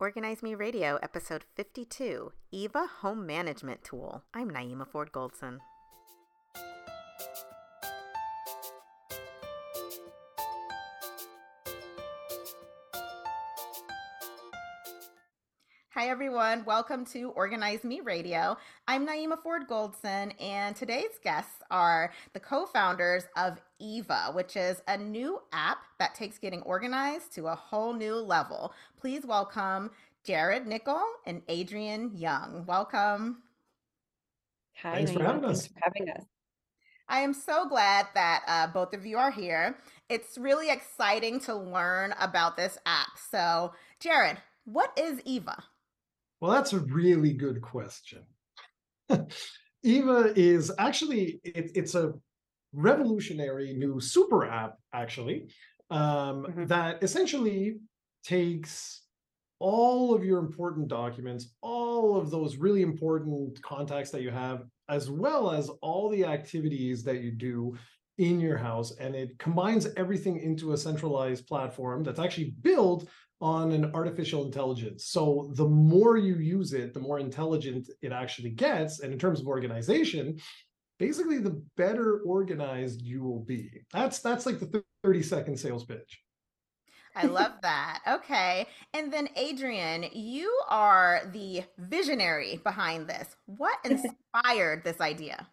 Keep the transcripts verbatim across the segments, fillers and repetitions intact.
Organize Me Radio, episode fifty-two, Eva Home Management Tool. I'm Naima Ford Goldson. Hi, everyone. Welcome to Organize Me Radio. I'm Naima Ford Goldson, and today's guests are the co-founders of Eva, which is a new app that takes getting organized to a whole new level. Please welcome Jared Nickel and Adrienne Young. Welcome. Hi, Thanks for Naima. having Thanks us. for having us. I am so glad that uh, both of you are here. It's really exciting to learn about this app. So, Jared, what is Eva? Well, that's a really good question. Eva is actually, it, it's a revolutionary new super app, actually, um, Mhm. that essentially takes all of your important documents, all of those really important contacts that you have, as well as all the activities that you do in your house, and it combines everything into a centralized platform that's actually built on an artificial intelligence. So the more you use it, the more intelligent it actually gets. And in terms of organization, basically the better organized you will be. That's that's like the thirty second sales pitch. I love that. Okay. And then, Adrienne, you are the visionary behind this. What inspired this idea?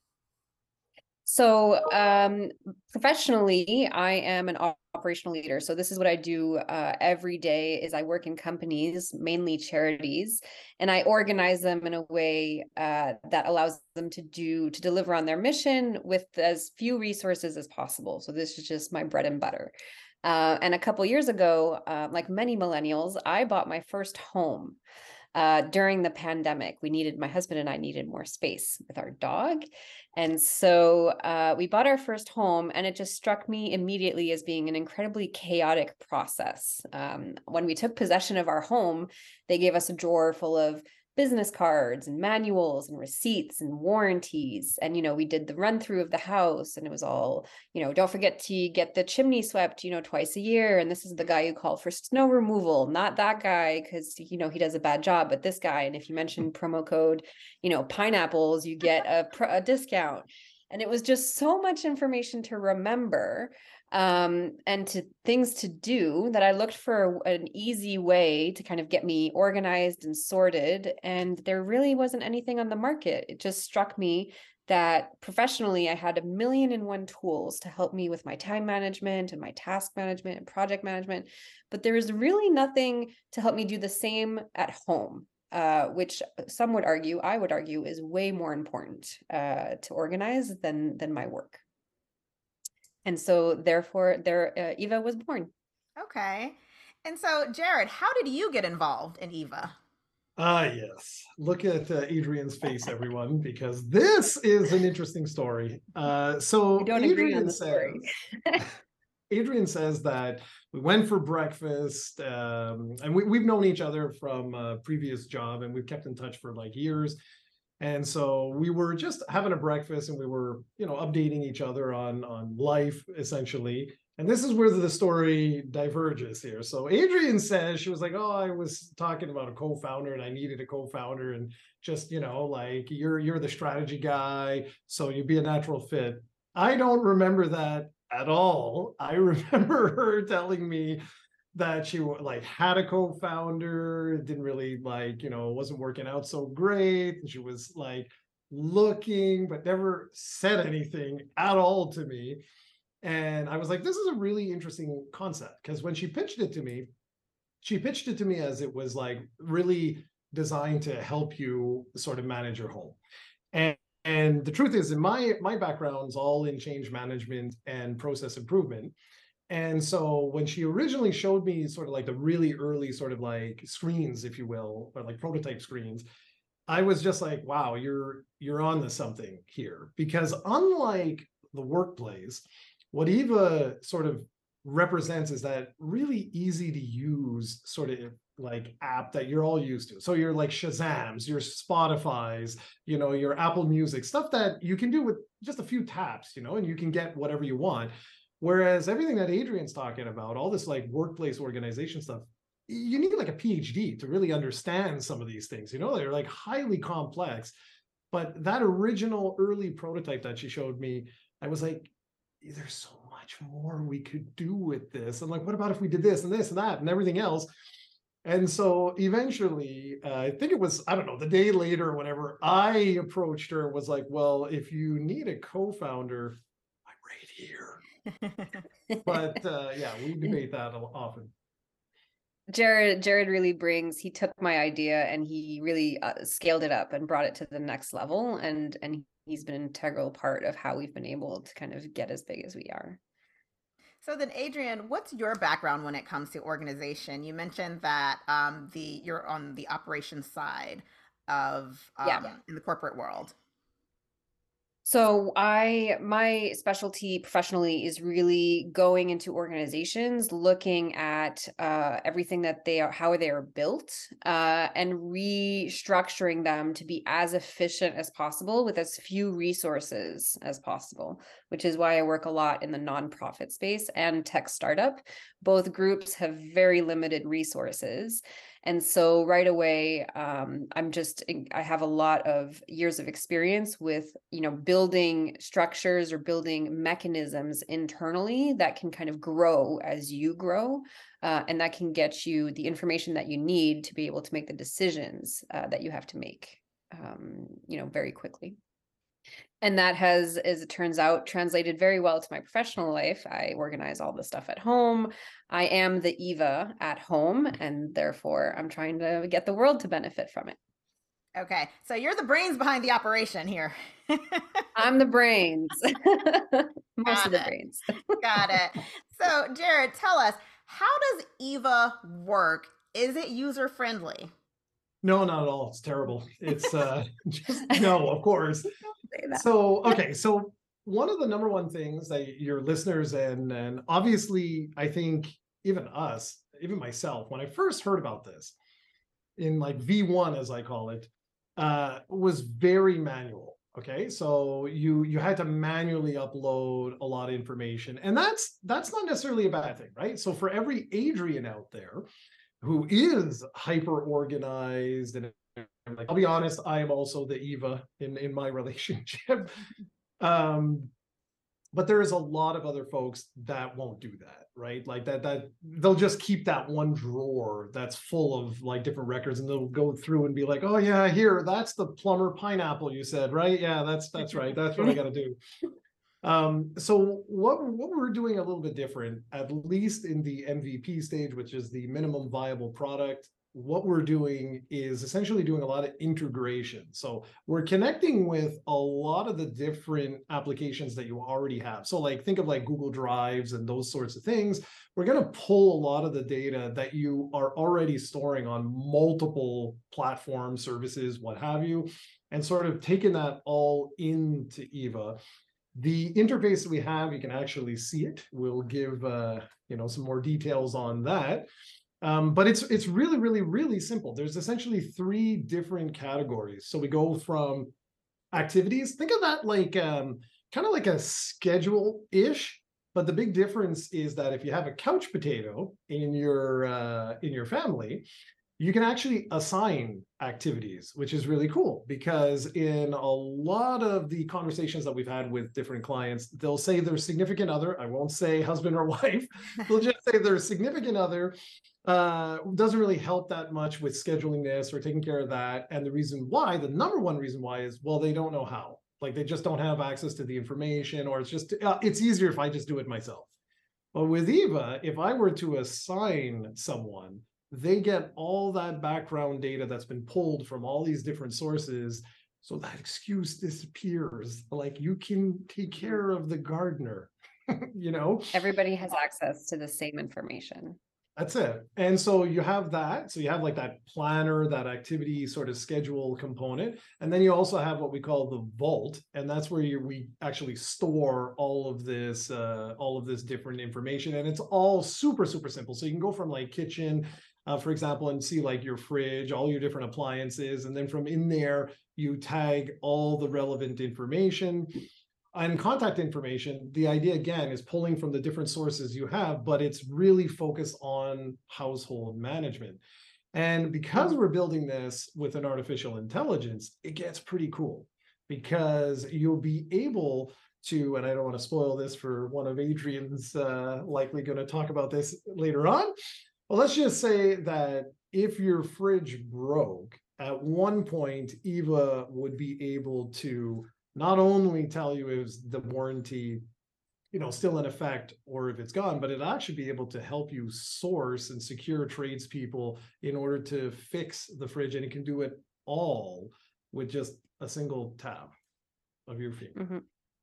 So, um, professionally, I am an op- operational leader. So this is what I do uh, every day is I work in companies, mainly charities, and I organize them in a way uh, that allows them to do to deliver on their mission with as few resources as possible. So this is just my bread and butter. Uh, and a couple years ago, uh, like many millennials, I bought my first home. Uh, during the pandemic, we needed, my husband and I needed more space with our dog. And so uh, we bought our first home, and it just struck me immediately as being an incredibly chaotic process. Um, when we took possession of our home, they gave us a drawer full of business cards and manuals and receipts and warranties. And, you know, we did the run through of the house, and it was all, you know, don't forget to get the chimney swept, you know, twice a year. And this is the guy you call for snow removal, not that guy, because, you know, he does a bad job, but this guy. And if you mention promo code, you know, pineapples, you get a, a discount. And it was just so much information to remember um, and to things to do that I looked for an easy way to kind of get me organized and sorted. And there really wasn't anything on the market. It just struck me that professionally, I had a million and one tools to help me with my time management and my task management and project management, but there was really nothing to help me do the same at home. Uh, which some would argue, I would argue, is way more important uh, to organize than than my work. And so therefore there uh, Eva was born. Okay. And so, Jared, how did you get involved in Eva? Ah, yes. Look at uh, Adrienne's face, everyone, because this is an interesting story. Uh, so We don't agree on Adrienne the story. says, Adrienne says that we went for breakfast, um, and we, we've known each other from a previous job, and we've kept in touch for like years. And so we were just having a breakfast, and we were, you know, updating each other on on life essentially. And this is where the story diverges here. So Adrienne says she was like, "Oh, I was talking about a co-founder, and I needed a co-founder, and just, you know, like you're you're the strategy guy, so you'd be a natural fit." I don't remember that at all. I remember her telling me that she like had a co-founder, didn't really like, you know, wasn't working out so great. And she was like looking, but never said anything at all to me. And I was like, this is a really interesting concept, because when she pitched it to me, she pitched it to me as it was like really designed to help you sort of manage your home. And and the truth is, in my my background's all in change management and process improvement. And so when she originally showed me sort of like the really early sort of like screens, if you will, or like prototype screens, I was just like, wow, you're you're on to something here. Because unlike the workplace, what Eva sort of represents is that really easy to use sort of like app that you're all used to. So you're like Shazams, your Spotify's, you know, your Apple Music, stuff that you can do with just a few taps, you know, and you can get whatever you want. Whereas everything that Adrienne's talking about, all this like workplace organization stuff, you need like a PhD to really understand some of these things. You know, they're like highly complex. But that original early prototype that she showed me, I was like, there's so much more we could do with this. I'm like, what about if we did this and this and that and everything else? And so eventually, uh, I think it was, I don't know, the day later or whatever, I approached her and was like, well, if you need a co-founder, I'm right here. But uh, yeah, we debate that often. Jared, Jared really brings, he took my idea and he really uh, scaled it up and brought it to the next level. And, and he's been an integral part of how we've been able to kind of get as big as we are. So then, Adrian, what's your background when it comes to organization? You mentioned that um, the you're on the operations side of um, yeah. in the corporate world. So I, my specialty professionally is really going into organizations, looking at uh, everything that they are, how they are built, uh, and restructuring them to be as efficient as possible with as few resources as possible, which is why I work a lot in the nonprofit space and tech startup. Both groups have very limited resources. And so right away, um, I'm just, I have a lot of years of experience with, you know, building structures or building mechanisms internally that can kind of grow as you grow. Uh, and that can get you the information that you need to be able to make the decisions uh, that you have to make, um, you know, very quickly. And that has, as it turns out, translated very well to my professional life. I organize all the stuff at home. I am the Eva at home, and therefore I'm trying to get the world to benefit from it. Okay, so you're the brains behind the operation here. I'm the brains. Most Got of the it. brains. Got it. So Jared, tell us, how does Eva work? Is it user-friendly? No, not at all. It's terrible. It's uh, just, no, of course. So, okay. So one of the number one things that your listeners and, and obviously, I think even us, even myself, when I first heard about this in like V one, as I call it, uh, was very manual. Okay. So you, you had to manually upload a lot of information, and that's, that's not necessarily a bad thing, right? So for every Adrian out there who is hyper organized, and like, I'll be honest, I am also the Eva in, in my relationship. Um, but there is a lot of other folks that won't do that, right? Like that, that they'll just keep that one drawer that's full of like different records, and they'll go through and be like, oh yeah, here, that's the plumber pineapple you said, right? Yeah, that's, that's right. That's what I got to do. Um, so what, what we're doing a little bit different, at least in the M V P stage, which is the minimum viable product, what we're doing is essentially doing a lot of integration. So we're connecting with a lot of the different applications that you already have. So like, think of like Google Drives and those sorts of things. We're going to pull a lot of the data that you are already storing on multiple platforms, services, what have you, and sort of taking that all into Eva. The interface that we have, you can actually see it. We'll give uh, you know, some more details on that. Um, but it's it's really, really, really simple. There's essentially three different categories. So we go from activities. Think of that like um, kind of like a schedule-ish. But the big difference is that if you have a couch potato in your uh, in your family, you can actually assign activities, which is really cool, because in a lot of the conversations that we've had with different clients, they'll say their significant other, I won't say husband or wife, they'll just say their significant other uh, doesn't really help that much with scheduling this or taking care of that. And the reason why, the number one reason why is, well, they don't know how. Like they just don't have access to the information, or it's just, uh, it's easier if I just do it myself. But with Eva, if I were to assign someone, they get all that background data that's been pulled from all these different sources. So that excuse disappears. Like you can take care of the gardener, you know? Everybody has access to the same information. That's it. And so you have that. So you have like that planner, that activity sort of schedule component. And then you also have what we call the vault. And that's where you, we actually store all of this, uh, all of this different information. And it's all super, super simple. So you can go from like kitchen, Uh, for example, and see like your fridge, all your different appliances. And then from in there, you tag all the relevant information. And contact information, the idea again is pulling from the different sources you have, but it's really focused on household management. And because we're building this with an artificial intelligence, it gets pretty cool because you'll be able to, and I don't want to spoil this for one of Adrian's uh, likely going to talk about this later on. Well, let's just say that if your fridge broke, at one point, Eva would be able to not only tell you if the warranty, you know, still in effect or if it's gone, but it'll actually be able to help you source and secure tradespeople in order to fix the fridge. And it can do it all with just a single tap of your finger. Mm-hmm.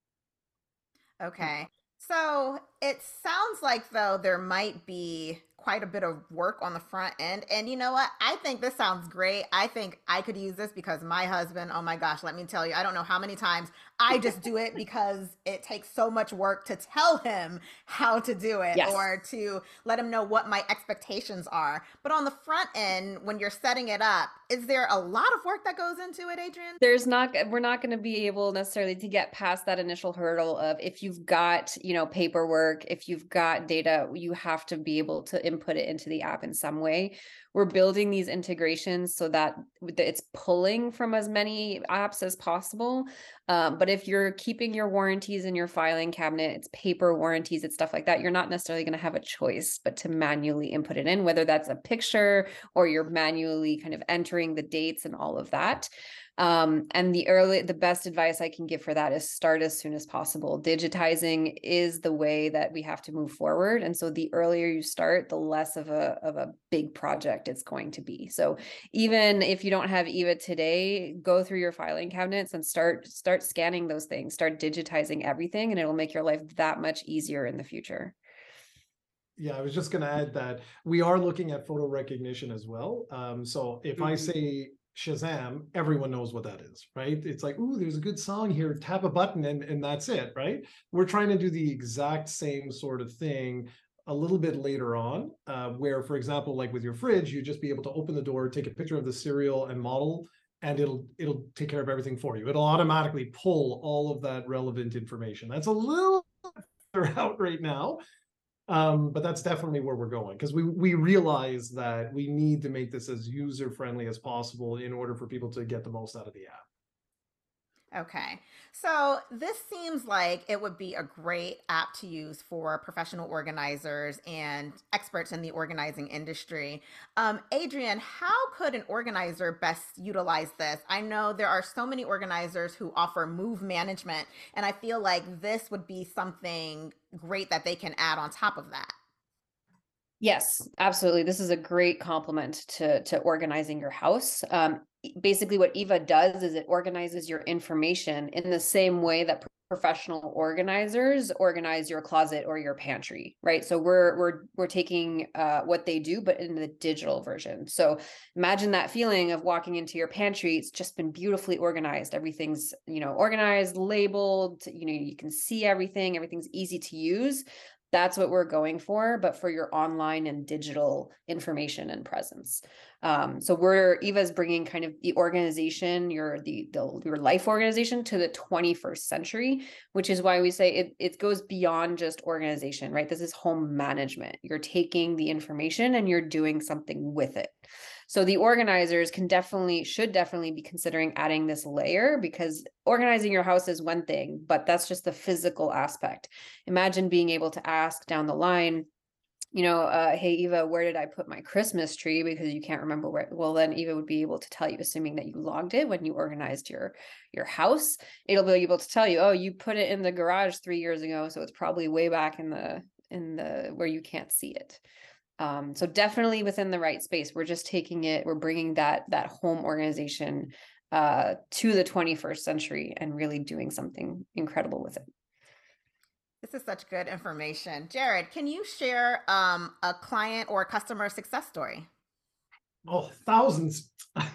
Okay. So it sounds like, though, there might be quite a bit of work on the front end. And you know what? I think this sounds great. I think I could use this because my husband, oh my gosh, let me tell you, I don't know how many times I just do it because it takes so much work to tell him how to do it, yes, or to let him know what my expectations are. But on the front end, when you're setting it up, is there a lot of work that goes into it, Adrian? There's not, we're not going to be able necessarily to get past that initial hurdle of if you've got, you know, paperwork, if you've got data, you have to be able to input it into the app in some way. We're building these integrations so that it's pulling from as many apps as possible. Um, but if you're keeping your warranties in your filing cabinet, it's paper warranties, it's stuff like that, you're not necessarily going to have a choice but to manually input it in, whether that's a picture or you're manually kind of entering the dates and all of that. Um, and the early, the best advice I can give for that is start as soon as possible. Digitizing is the way that we have to move forward. And so the earlier you start, the less of a, of a big project it's going to be. So even if you don't have Eva today, go through your filing cabinets and start, start scanning those things, start digitizing everything, and it'll make your life that much easier in the future. Yeah, I was just going to add that we are looking at photo recognition as well. Um, so if mm-hmm. I say Shazam, everyone knows what that is, right? It's like, ooh, there's a good song here, tap a button and, and that's it, right? We're trying to do the exact same sort of thing a little bit later on, uh, where, for example, like with your fridge, you just be able to open the door, take a picture of the serial and model, and it'll it'll take care of everything for you. It'll automatically pull all of that relevant information. That's a little further out right now. Um, but that's definitely where we're going, because we we realize that we need to make this as user-friendly as possible in order for people to get the most out of the app. Okay, so this seems like it would be a great app to use for professional organizers and experts in the organizing industry. Um, Adrian, how could an organizer best utilize this? I know there are so many organizers who offer move management, and I feel like this would be something great that they can add on top of that. Yes, absolutely. This is a great complement to, to organizing your house. Um, basically what Eva does is it organizes your information in the same way that professional organizers organize your closet or your pantry, right? So we're we're we're taking uh, what they do, but in the digital version. So imagine that feeling of walking into your pantry. It's just been beautifully organized. Everything's, you know, organized, labeled, you know, you can see everything, everything's easy to use. That's what we're going for, but for your online and digital information and presence. Um, so we're Eva's bringing kind of the organization, your the, the your life organization to the twenty-first century, which is why we say it it goes beyond just organization, right? This is home management. You're taking the information and you're doing something with it. So the organizers can definitely, should definitely be considering adding this layer, because organizing your house is one thing, but that's just the physical aspect. Imagine being able to ask down the line, you know, uh, hey, Eva, where did I put my Christmas tree? Because you can't remember where. Well, then Eva would be able to tell you, assuming that you logged it when you organized your, your house. It'll be able to tell you, oh, you put it in the garage three years ago, so it's probably way back in the, in the, where you can't see it. Um, so definitely within the right space. We're just taking it, we're bringing that, that home organization uh, to the twenty-first century and really doing something incredible with it. This is such good information. Jared, can you share um, a client or customer success story? Oh, thousands.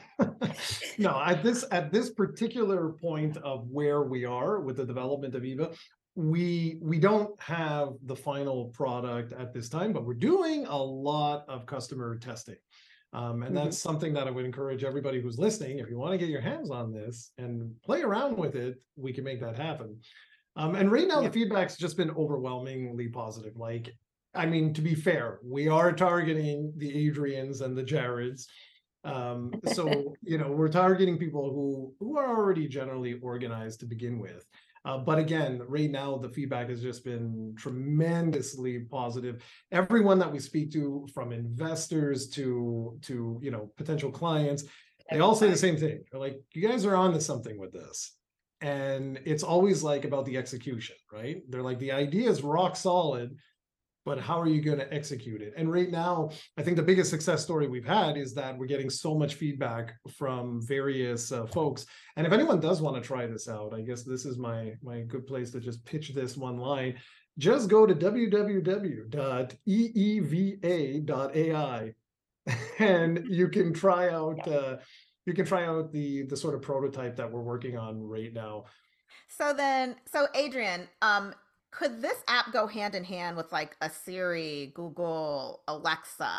No, at this, at this particular point of where we are with the development of Eva, we we don't have the final product at this time, but we're doing a lot of customer testing. Um, and mm-hmm. that's something that I would encourage everybody who's listening, if you want to get your hands on this and play around with it, we can make that happen. Um, and right now Yeah. the feedback's just been overwhelmingly positive. Like, I mean, to be fair, we are targeting the Adrians and the Jareds. Um, so, you know, we're targeting people who who are already generally organized to begin with. Uh, but again, right now the feedback has just been tremendously positive. Everyone that we speak to, from investors to to you know potential clients, they all say the same thing. They're like, "You guys are on to something with this." And it's always like about the execution, right? They're like, the idea is rock solid, but how are you going to execute it? And right now, I think the biggest success story we've had is that we're getting so much feedback from various uh, folks. And if anyone does want to try this out, I guess this is my my good place to just pitch this one line. Just go to w w w dot e e v a dot a i and you can try out uh, you can try out the the sort of prototype that we're working on right now. So then, so Adrian, um, could this app go hand in hand with like a Siri, Google, Alexa?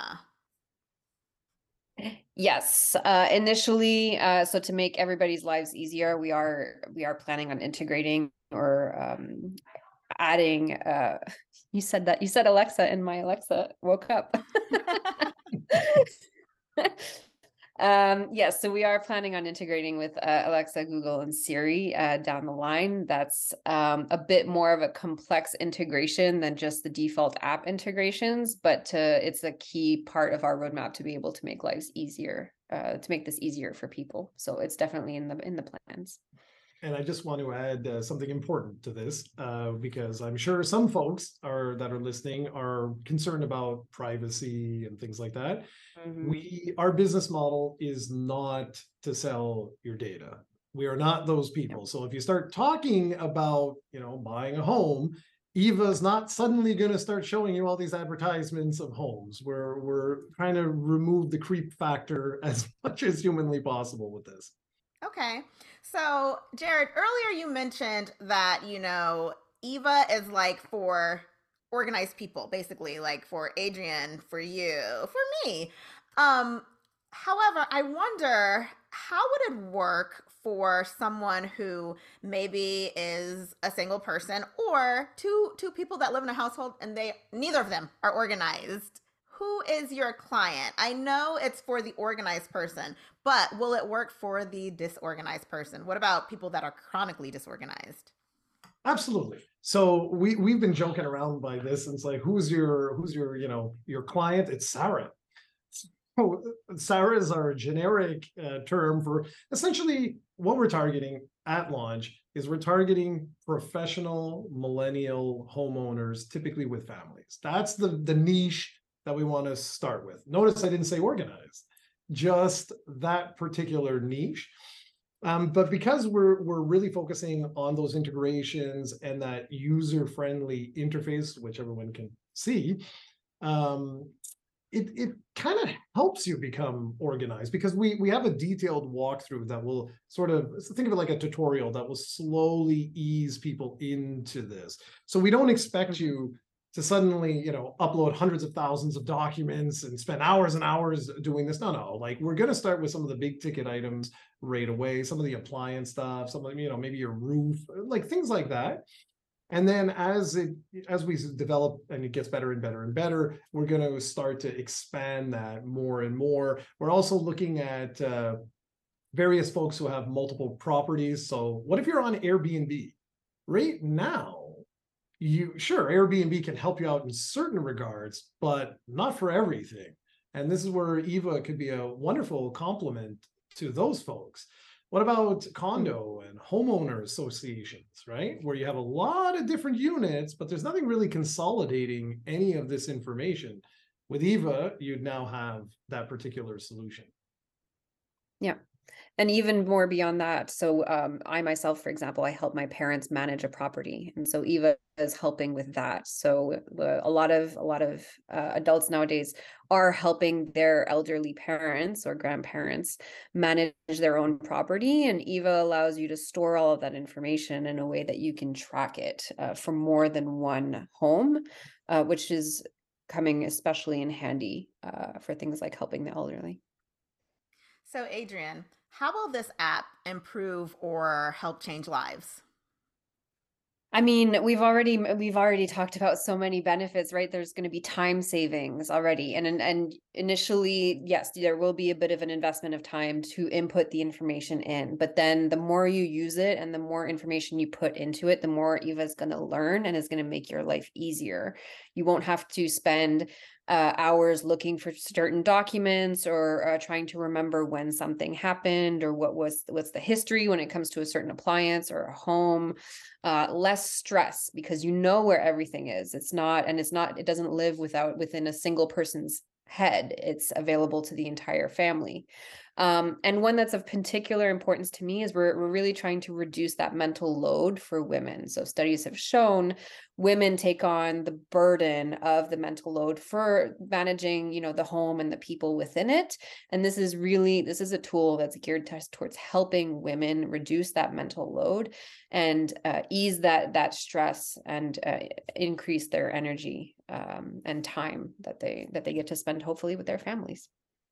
Yes, uh, initially, uh, so to make everybody's lives easier, we are we are planning on integrating or um, adding. Uh, you said that you said Alexa, and my Alexa woke up. Um, yes, so we are planning on integrating with uh, Alexa, Google, and Siri uh, down the line. That's um, a bit more of a complex integration than just the default app integrations, but to, it's a key part of our roadmap to be able to make lives easier, uh, to make this easier for people. So it's definitely in the in the plans. And I just want to add uh, something important to this, uh, because I'm sure some folks are that are listening are concerned about privacy and things like that. Mm-hmm. We, our business model is not to sell your data. We are not those people. So if you start talking about, you know, buying a home, Eva's not suddenly going to start showing you all these advertisements of homes. We're we're trying to remove the creep factor as much as humanly possible with this. Okay. So, Jared, earlier you mentioned that, you know, Eva is like for organized people, basically, like for Adrian, for you, for me. Um, however, I wonder, how would it work for someone who maybe is a single person or two two people that live in a household and they neither of them are organized? Who is your client? I know it's for the organized person, but will it work for the disorganized person? What about people that are chronically disorganized? Absolutely. So we we've been joking around by this, and it's like, who's your who's your you know your client? It's Sarah. So Sarah is our generic uh, term for essentially what we're targeting at launch. Is we're targeting professional millennial homeowners, typically with families. That's the the niche that we want to start with. Notice I didn't say organized, just that particular niche. Um, but because we're we're really focusing on those integrations and that user-friendly interface, which everyone can see, um, it it kind of helps you become organized, because we we have a detailed walkthrough that will sort of, think of it like a tutorial that will slowly ease people into this. So we don't expect you to suddenly, you know, upload hundreds of thousands of documents and spend hours and hours doing this. No, no, like we're going to start with some of the big ticket items right away, some of the appliance stuff, some of, you know, maybe your roof, like things like that. And then as it as we develop and it gets better and better and better, we're going to start to expand that more and more. We're also looking at uh, various folks who have multiple properties. So what if you're on Airbnb? Right now, you sure Airbnb can help you out in certain regards, but not for everything. And this is where Eva could be a wonderful complement to those folks. What about condo and homeowner associations, right? Where you have a lot of different units, but there's nothing really consolidating any of this information. With Eva, you'd now have that particular solution. Yeah. And even more beyond that. So um, I myself, for example, I help my parents manage a property. And so Eva is helping with that. So uh, a lot of a lot of uh, adults nowadays are helping their elderly parents or grandparents manage their own property. And Eva allows you to store all of that information in a way that you can track it uh, for more than one home, uh, which is coming especially in handy uh, for things like helping the elderly. So, Adrian, how will this app improve or help change lives? I mean, we've already we've already talked about so many benefits, right? There's going to be time savings already. And, and and initially, yes, there will be a bit of an investment of time to input the information in. But then the more you use it and the more information you put into it, the more Eva is going to learn and is going to make your life easier. You won't have to spend uh, hours looking for certain documents or uh, trying to remember when something happened or what was what's the history when it comes to a certain appliance or a home. Uh, less stress because you know where everything is. It's not, and it's not, it doesn't live without within a single person's head. It's available to the entire family. Um, and one that's of particular importance to me is we're, we're really trying to reduce that mental load for women. So studies have shown women take on the burden of the mental load for managing, you know, the home and the people within it. And this is really, this is a tool that's geared to, towards helping women reduce that mental load and uh, ease that that stress and uh, increase their energy um, and time that they that they get to spend hopefully with their families.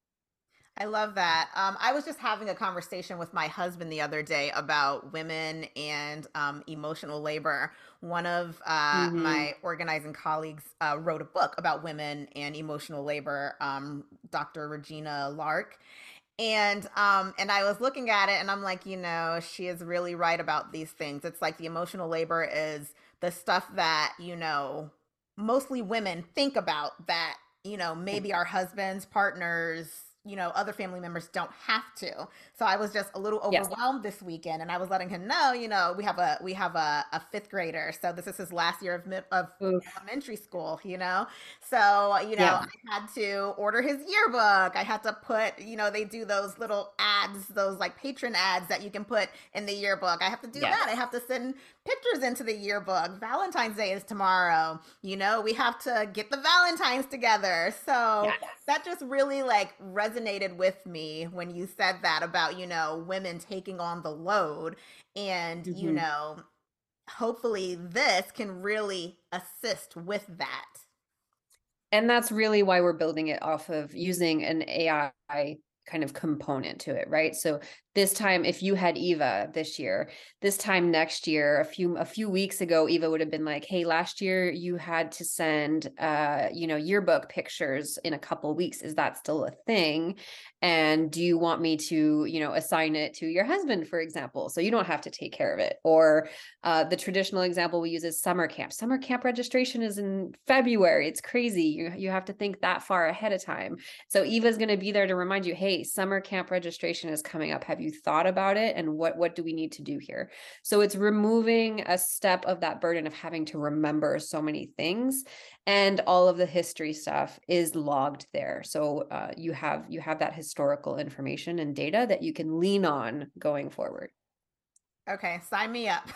I love that. Um, I was just having a conversation with my husband the other day about women and um, emotional labor. One of uh, Mm-hmm. my organizing colleagues uh, wrote a book about women and emotional labor, um, Doctor Regina Lark. And um and I was looking at it and I'm like, you know, she is really right about these things. It's like the emotional labor is the stuff that, you know, mostly women think about that, you know, maybe our husbands, partners, you know, other family members don't have to. So I was just a little Yes. overwhelmed this weekend and I was letting him know, you know, we have a we have a, a fifth grader. So this is his last year of mid- of Oof. elementary school, you know. So, you know, Yeah. I had to order his yearbook. I had to put, you know, they do those little ads, those like patron ads that you can put in the yearbook. I have to do Yes. that. I have to send pictures into the yearbook. Valentine's Day is tomorrow. You know, we have to get the Valentines together. So Yes. that just really like resonated with me when you said that about, you know, women taking on the load and, you Mm-hmm. know, hopefully this can really assist with that. And that's really why we're building it off of using an A I kind of component to it, right? So this time, if you had Eva this year, this time next year, a few a few weeks ago, Eva would have been like, "Hey, last year you had to send, uh, you know, yearbook pictures in a couple weeks. Is that still a thing? And do you want me to, you know, assign it to your husband, for example, so you don't have to take care of it?" Or uh, the traditional example we use is summer camp. Summer camp registration is in February. It's crazy. You you have to think that far ahead of time. So Eva's going to be there to remind you, "Hey, summer camp registration is coming up. Have you thought about it? And what, what do we need to do here?" So it's removing a step of that burden of having to remember so many things, and all of the history stuff is logged there. So uh, you have, you have that historical information and data that you can lean on going forward. Okay, sign me up.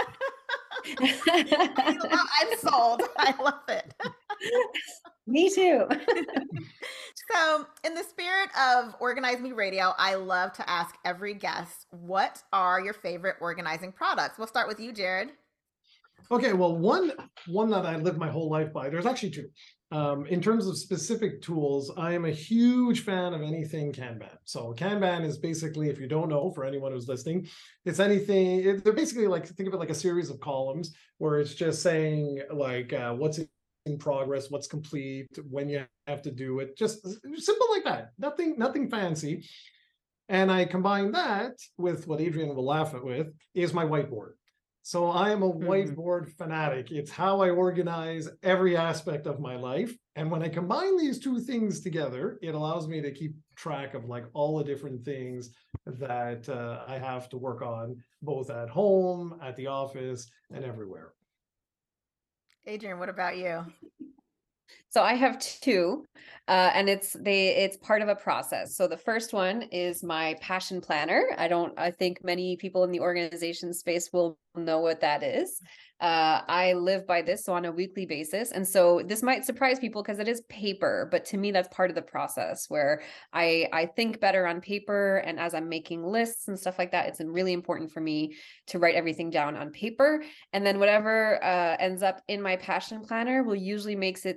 I love, I'm sold. I love it. Me too. So, in the spirit of Organize Me Radio, I love to ask every guest, what are your favorite organizing products? We'll start with you, Jared. Okay, well, one one that I lived my whole life by, there's actually two. Um, in terms of specific tools, I am a huge fan of anything Kanban. So Kanban is basically, if you don't know, for anyone who's listening, it's anything, it, they're basically like, think of it like a series of columns where it's just saying like uh, what's in progress, what's complete, when you have to do it, just simple like that, nothing, nothing fancy. And I combine that with what Adrian will laugh at with is my whiteboard. So I am a whiteboard mm-hmm. fanatic. It's how I organize every aspect of my life. And when I combine these two things together, it allows me to keep track of like all the different things that uh, I have to work on, both at home, at the office, and everywhere. Adrian, what about you? So I have two, uh, and it's they it's part of a process. So the first one is my passion planner. I don't I think many people in the organization space will know what that is. Uh, I live by this so on a weekly basis. And so this might surprise people because it is paper, but to me, that's part of the process where I, I think better on paper. And as I'm making lists and stuff like that, it's really important for me to write everything down on paper. And then whatever uh, ends up in my passion planner will usually makes it make its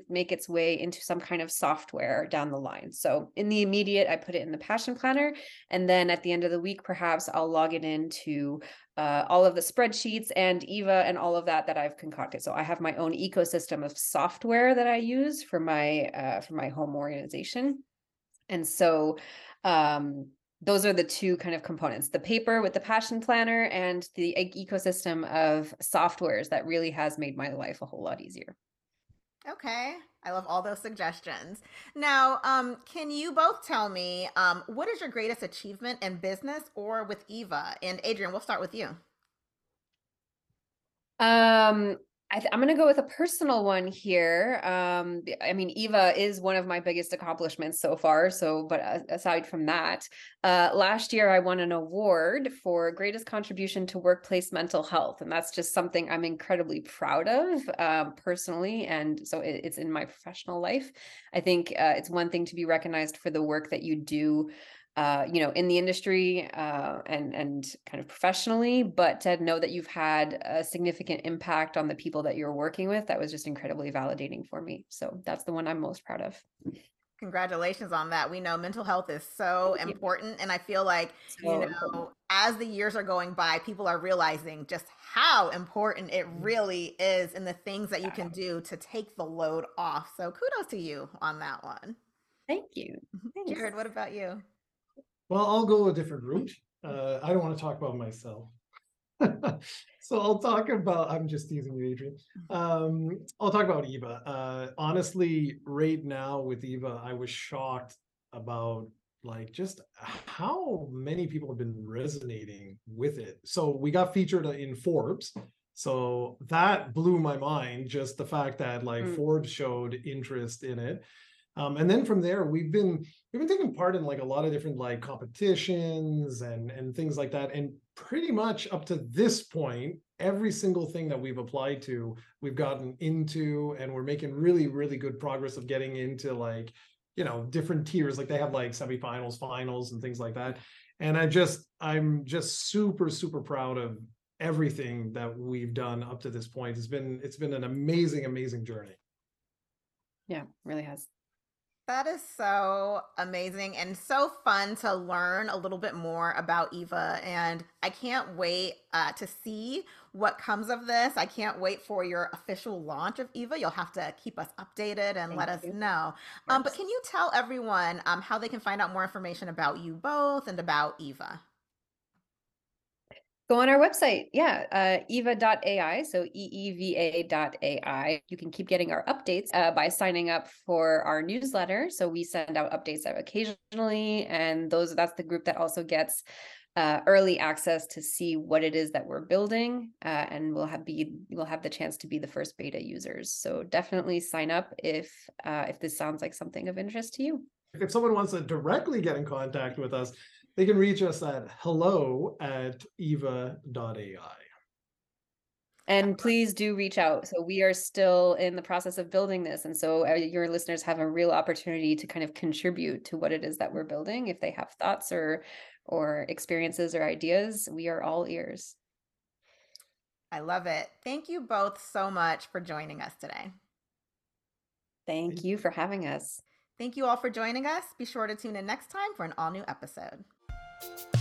its way into some kind of software down the line. So in the immediate, I put it in the Passion Planner. And then at the end of the week, perhaps I'll log it into uh, all of the spreadsheets and Eva and all of that that I've concocted. So I have my own ecosystem of software that I use for my, uh, for my home organization. And so um, those are the two kind of components, the paper with the Passion Planner and the e- ecosystem of softwares that really has made my life a whole lot easier. Okay. I love all those suggestions. Now, um, can you both tell me um, what is your greatest achievement in business or with Eva? And Adrian, we'll start with you. Um, I th- I'm going to go with a personal one here. Um, I mean, Eva is one of my biggest accomplishments so far. So, but aside from that, uh, last year I won an award for greatest contribution to workplace mental health. And that's just something I'm incredibly proud of, um, personally. And so it, it's in my professional life. I think uh, it's one thing to be recognized for the work that you do Uh, you know, in the industry uh, and and kind of professionally, but to know that you've had a significant impact on the people that you're working with, that was just incredibly validating for me. So that's the one I'm most proud of. Congratulations on that. We know mental health is so Thank you. important. And I feel like, So you important. know, as the years are going by, people are realizing just how important it really is and the things that you can do to take the load off. So kudos to you on that one. Thank you. Thanks. Jared, what about you? Well, I'll go a different route. Uh, I don't want to talk about myself. So I'll talk about, I'm just teasing you, Adrian. Um, I'll talk about Eva. Uh, honestly, right now with Eva, I was shocked about like just how many people have been resonating with it. So we got featured in Forbes. So that blew my mind, just the fact that like mm. Forbes showed interest in it. Um, and then from there, we've been we've been taking part in like a lot of different like competitions and and things like that. And pretty much up to this point, every single thing that we've applied to, we've gotten into, and we're making really, really good progress of getting into like, you know, different tiers. Like they have like semifinals, finals, and things like that. And I just I'm just super, super proud of everything that we've done up to this point. It's been it's been an amazing, amazing journey. Yeah, really has. That is so amazing and so fun to learn a little bit more about Eva. And I can't wait uh, to see what comes of this. I can't wait for your official launch of Eva. You'll have to keep us updated and Thank let us you. know. Um, but can you tell everyone um, how they can find out more information about you both and about Eva? Go on our website. Yeah, uh, eva dot A I. So E E V A dot A I. You can keep getting our updates uh, by signing up for our newsletter. So we send out updates occasionally. And those that's the group that also gets uh, early access to see what it is that we're building. Uh, and we'll have be we'll have the chance to be the first beta users. So definitely sign up if uh, if this sounds like something of interest to you. If someone wants to directly get in contact with us, they can reach us at hello at eva dot A I. And please do reach out. So we are still in the process of building this. And so your listeners have a real opportunity to kind of contribute to what it is that we're building. If they have thoughts or, or experiences or ideas, we are all ears. I love it. Thank you both so much for joining us today. Thank you for having us. Thank you all for joining us. Be sure to tune in next time for an all new episode.